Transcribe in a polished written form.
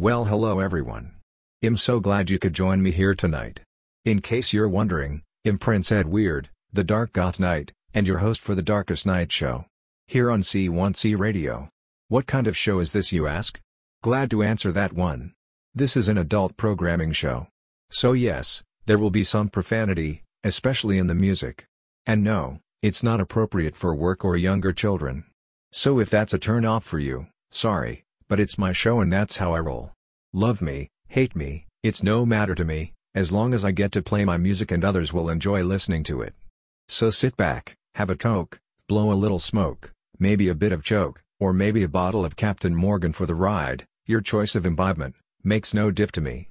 Well, hello everyone. I'm so glad you could join me here tonight. In case you're wondering, I'm Prince Ed Weird, the Dark Goth Knight, and your host for the Darkest Night Show. Here on C1C Radio. What kind of show is this, you ask? Glad to answer that one. This is an adult programming show. So yes, there will be some profanity, especially in the music. And no, it's not appropriate for work or younger children. So if that's a turn off for you, sorry, but it's my show and that's how I roll. Love me, hate me, it's no matter to me, as long as I get to play my music and others will enjoy listening to it. So sit back, have a toke, blow a little smoke, maybe a bit of choke, or maybe a bottle of Captain Morgan for the ride. Your choice of imbibement makes no diff to me.